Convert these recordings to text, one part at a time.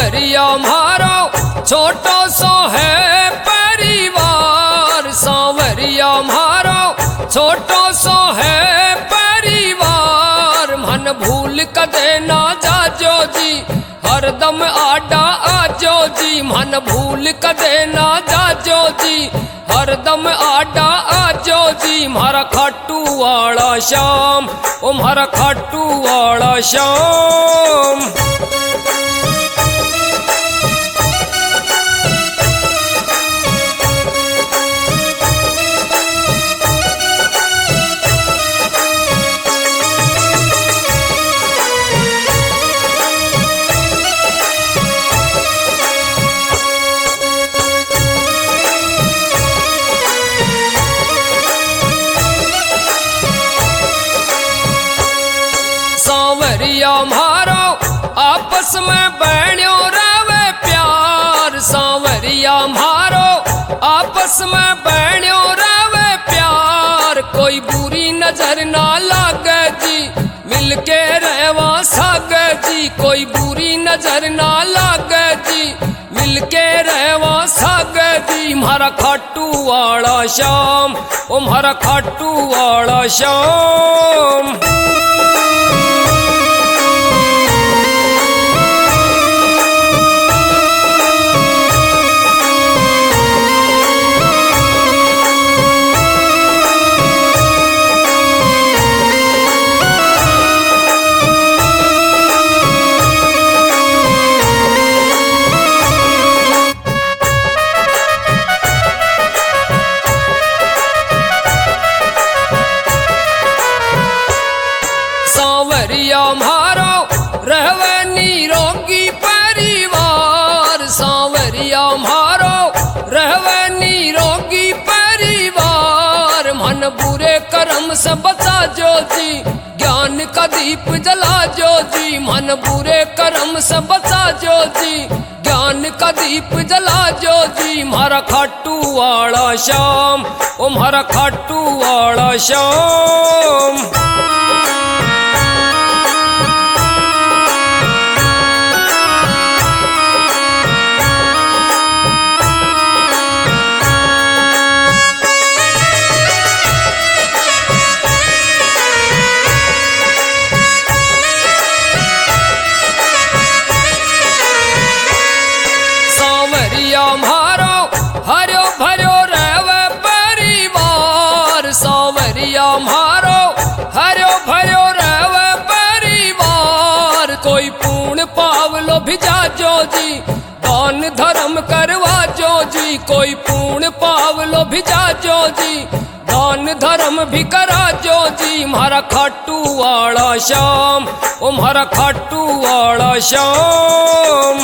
सांवरिया म्हारो छोटो सो है परिवार, सांवरिया म्हारो छोटो सो है परिवार। मन भूल कदे ना जाजो जी, हरदम आडा आजो जी। मन भूल कदे ना जाजो जी, हरदम आडा आजो जी। म्हारा खाटू वाला श्याम, ओ म्हारा खाटू वाला श्याम। सांवरिया म्हारो आपस में बहन्यो रवे प्यार, सांवरिया म्हारो आपस में बहन्यो रवे प्यार। कोई बुरी नजर ना लागे जी, मिलके रहवा सागे जी। कोई बुरी नजर ना लागे जी, मिलके रहवा सागे जी। म्हारा खाटू वाला श्याम, ओ म्हारा खाटू वाला श्याम। सांवरिया म्हारो रहवे निरोगी परिवार, सांवरिया म्हारो रहवे निरोगी परिवार। मन बुरे कर्म से बचा जो जी, ज्ञान का दीप जला जो जी। मन बुरे कर्म से बचा जो जी, ज्ञान का दीप जला जो जी। म्हारा खाटू वाला श्याम, ओ म्हारा खाटू वाला श्याम। सांवरिया म्हारो हरो भरो रहवे परिवार, सांवरिया म्हारो हरो भरो रहवे परिवार। कोई पूर्ण पावलो भिजा जो जी, दान धर्म करवा जो जी। कोई पूर्ण पावलो भिजा जो जी, दान धर्म भी करा जो जी। म्हारा खाटू वाला श्याम, ओ म्हारा खाटू वाला श्याम।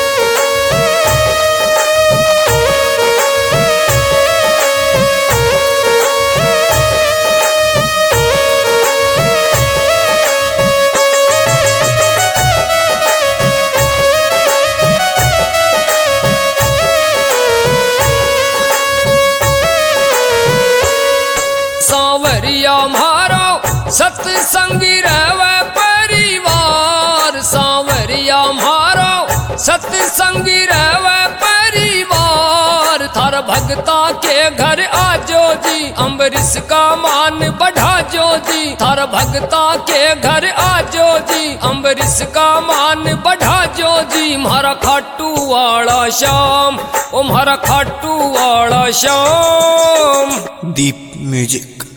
सांवरिया म्हारो सत्संगी रहवे परिवार, सांवरिया म्हारो सत्संगी रहवे परिवार। थार भगता के घर आजो जी, अम्बरीश का मान बढ़ा जो जी। थार भगता के घर आजो जी, अम्बरीश का मान बढ़ा जो जी। म्हारा खाटू वाला श्याम, ओ म्हारा खाटू वाला श्याम। दीप म्यूजिक।